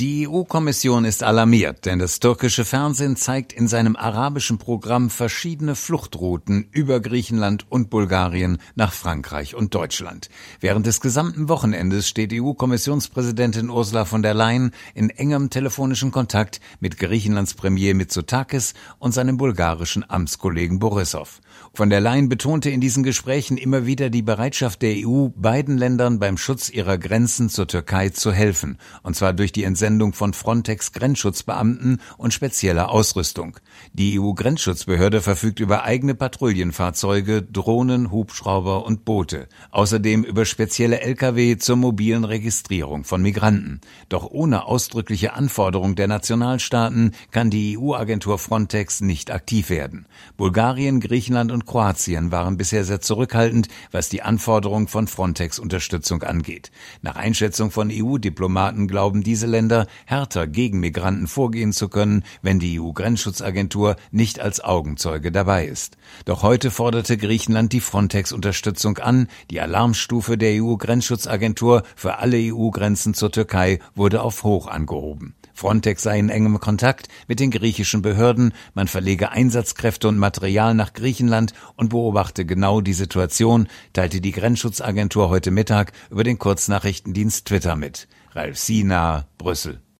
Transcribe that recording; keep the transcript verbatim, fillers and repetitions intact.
Die E U-Kommission ist alarmiert, denn das türkische Fernsehen zeigt in seinem arabischen Programm verschiedene Fluchtrouten über Griechenland und Bulgarien nach Frankreich und Deutschland. Während des gesamten Wochenendes steht E U-Kommissionspräsidentin Ursula von der Leyen in engem telefonischen Kontakt mit Griechenlands Premier Mitsotakis und seinem bulgarischen Amtskollegen Borissow. Von der Leyen betonte in diesen Gesprächen immer wieder die Bereitschaft der E U, beiden Ländern beim Schutz ihrer Grenzen zur Türkei zu helfen, und zwar durch die Entsendung von Frontex-Grenzschutzbeamten und spezieller Ausrüstung. Die E U-Grenzschutzbehörde verfügt über eigene Patrouillenfahrzeuge, Drohnen, Hubschrauber und Boote, außerdem über spezielle L K W zur mobilen Registrierung von Migranten. Doch ohne ausdrückliche Anforderung der Nationalstaaten kann die E U-Agentur Frontex nicht aktiv werden. Bulgarien, Griechenland und Kroatien waren bisher sehr zurückhaltend, was die Anforderung von Frontex-Unterstützung angeht. Nach Einschätzung von E U-Diplomaten glauben diese Länder, härter gegen Migranten vorgehen zu können, wenn die E U-Grenzschutzagentur nicht als Augenzeuge dabei ist. Doch heute forderte Griechenland die Frontex-Unterstützung an. Die Alarmstufe der E U-Grenzschutzagentur für alle E U-Grenzen zur Türkei wurde auf hoch angehoben. Frontex sei in engem Kontakt mit den griechischen Behörden, man verlege Einsatzkräfte und Material nach Griechenland und beobachte genau die Situation, teilte die Grenzschutzagentur heute Mittag über den Kurznachrichtendienst Twitter mit. Ralf Sina, Brüssel.